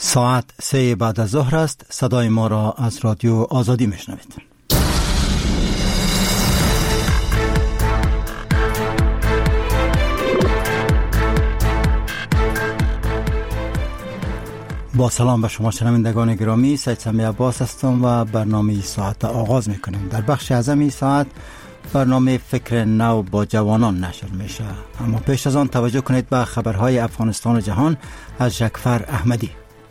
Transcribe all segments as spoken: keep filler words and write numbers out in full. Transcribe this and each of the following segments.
ساعت سه بعد از ظهر است. صدای ما را از رادیو آزادی میشنوید. با سلام به شما شنوندگان گرامی، سید سمی عباس هستم و برنامه ساعت آغاز میکنیم. در بخش اعظم این ساعت برنامه فکر نو با جوانان نشر میشه، اما پیش از آن توجه کنید به خبرهای افغانستان و جهان از جعفر احمدی.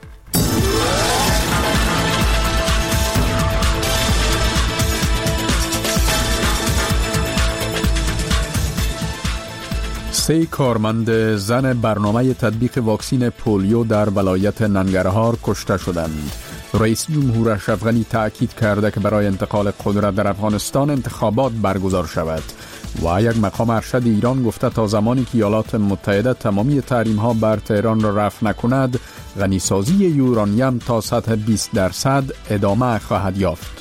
سه کارمند زن برنامه تطبیق واکسین پولیو در ولایت ننگرهار کشته شدند. رئیس جمهور اشرف غنی تأکید کرده که برای انتقال قدرت در افغانستان انتخابات برگزار شود و یک مقام ارشد ایران گفته تا زمانی که ایالات متحده تمامی تحریم ها بر تهران را رفع نکند، غنیسازی یورانیم تا سطح بیست درصد ادامه خواهد یافت.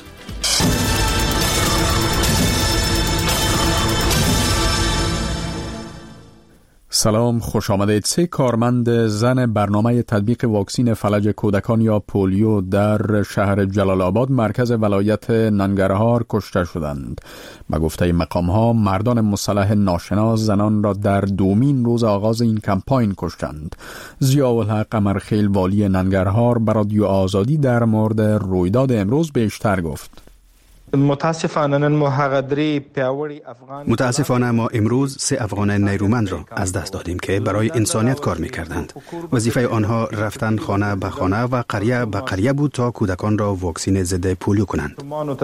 سلام، خوش آمدید. سه کارمند زن برنامه تطبیق واکسین فلج کودکان یا پولیو در شهر جلال آباد مرکز ولایت ننگرهار کشته شدند. به گفته مقام ها، مردان مسلح ناشناس زنان را در دومین روز آغاز این کمپاین کشتند. ضیاءالحق قمرخیل والی ننگرهار بر رادیو آزادی در مورد رویداد امروز بیشتر گفت. متاسفانه ما امروز سه افغان نیرومند را از دست دادیم که برای انسانیت کار می‌کردند. وظیفه آنها رفتن خانه به خانه و قریه به قریه بود تا کودکان را واکسین ضد پولیو کنند.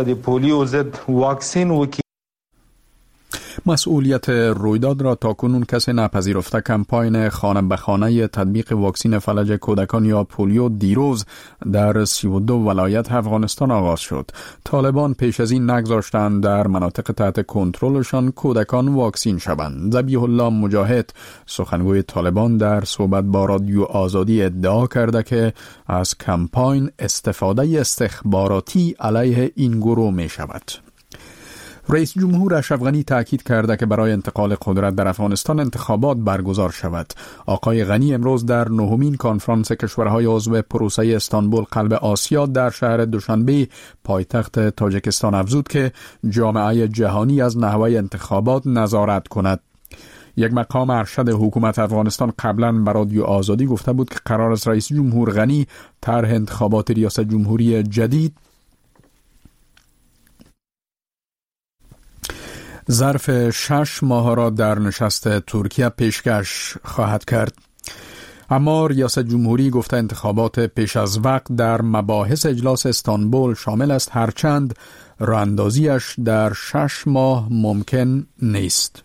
مسئولیت رویداد را تاکنون کسی نپذیرفته. کمپاین خانه به خانه تطبیق واکسین فلج کودکان یا پولیو دیروز در سی و دو ولایت افغانستان آغاز شد. طالبان پیش از این نگذاشتند در مناطق تحت کنترلشان کودکان واکسین شوند. ذبیح الله مجاهد سخنگوی طالبان در صحبت با رادیو آزادی ادعا کرده که از کمپاین استفاده استخباراتی علیه این گروه می شود. رئیس جمهور اشرف غنی تأکید کرده که برای انتقال قدرت در افغانستان انتخابات برگزار شود. آقای غنی امروز در نهمین کنفرانس کشورهای عضو پروسه استانبول قلب آسیا در شهر دوشنبه پایتخت تاجیکستان افزود که جامعه جهانی از نحوه انتخابات نظارت کند. یک مقام ارشد حکومت افغانستان قبلا بر رادیو آزادی گفته بود که قرار است رئیس جمهور غنی طرح انتخابات ریاست جمهوری جدید ظرف شش ماه را در نشست ترکیه پیشکش خواهد کرد. اما ریاست جمهوری گفته انتخابات پیش از وقت در مباحث اجلاس استانبول شامل است، هرچند راه‌اندازیش در شش ماه ممکن نیست.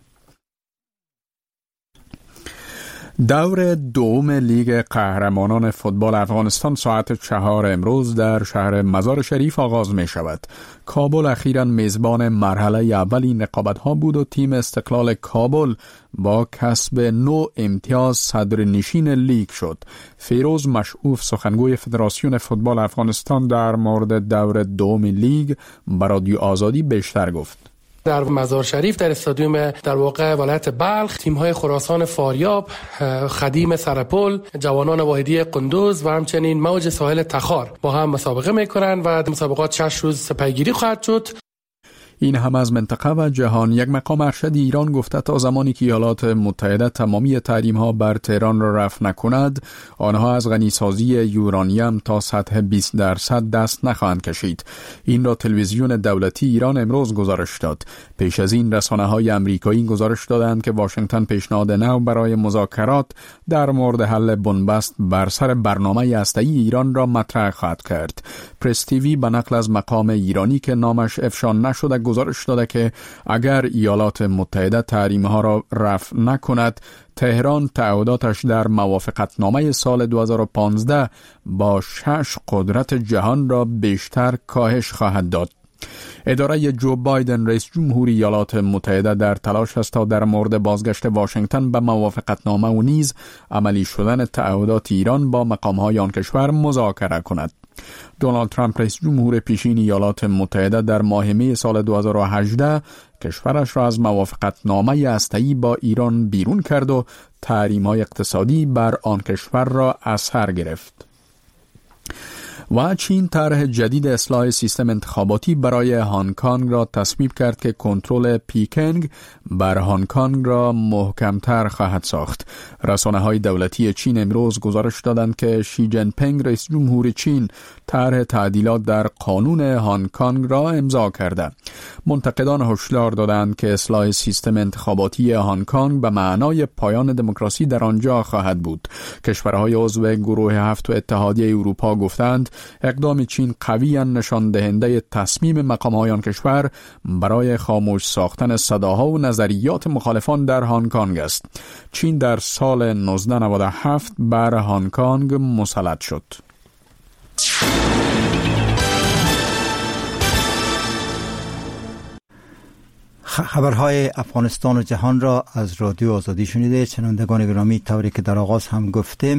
دور دوم لیگ قهرمانان فوتبال افغانستان ساعت چهار امروز در شهر مزار شریف آغاز می شود. کابل اخیراً میزبان مرحله اول این رقابت‌ها بود و تیم استقلال کابل با کسب نو امتیاز صدرنشین لیگ شد. فیروز مشعوف سخنگوی فدراسیون فوتبال افغانستان در مورد دور دوم لیگ بر رادیو آزادی بیشتر گفت. در مزار شریف در استادیوم در واقع ولایت بلخ تیم‌های خراسان فاریاب، خدیم سرپل، جوانان واحدی قندوز و همچنین موج ساحل تخار با هم مسابقه می‌کنند و مسابقات شش روز پیگیری خواهد شد. این هم از منطقه و جهان. یک مقام ارشد ایران گفته تا زمانی که ایالات متحده تمامی تحریم‌ها بر تهران را رفع نکند، آنها از غنیسازی یورانیم تا سطح بیست درصد دست نخواهند کشید. این را تلویزیون دولتی ایران امروز گزارش داد. پیش از این رسانه‌های آمریکایی گزارش دادند که واشنگتن پیشنهاد نو برای مذاکرات در مورد حل بنبست بر سر برنامه هسته‌ای ایران را مطرح خواهد کرد. پرس تیوی به نقل از مقام ایرانی که نامش افشا نشده گزارش داده که اگر ایالات متحده تحریم‌ها را رفع نکند، تهران تعهداتش در موافقتنامه سال دو هزار و پانزده با شش قدرت جهان را بیشتر کاهش خواهد داد. اداره جو بایدن رئیس جمهوری ایالات متحده در تلاش است تا در مورد بازگشت واشنگتن به موافقتنامه و نیز عملی شدن تعهدات ایران با مقام‌های آن کشور مذاکره کند. دونالد ترامپ رئیس جمهور پیشین ایالات متحده در ماه می سال دو هزار و هجده کشورش را از موافقتنامه هسته‌ای با ایران بیرون کرد و تحریم‌های اقتصادی بر آن کشور را از سر گرفت. و چین طرح جدید اصلاح سیستم انتخاباتی برای هنگ کنگ را تصویب کرد که کنترل پیکنگ بر هنگ کنگ را محکمتر خواهد ساخت. رسانه‌های دولتی چین امروز گزارش دادند که شی جین پینگ رئیس جمهور چین طرح تعدیلات در قانون هنگ کنگ را امضا کرده. منتقدان هشدار دادند که اصلاح سیستم انتخاباتی هنگ کنگ به معنای پایان دموکراسی در آنجا خواهد بود. کشورهای عضو گروه هفت و اتحادیه اروپا گفتند اقدام چین قویاً نشان دهنده تصمیم مقام‌های آن کشور برای خاموش ساختن صداها و نظریات مخالفان در هنگ کنگ است. چین در سال نوزده نود و هفت بر هنگ کنگ مسلط شد. خبرهای افغانستان و جهان را از رادیو آزادی شنیده. شنوندگان گرامی، طوری که در آغاز هم گفتیم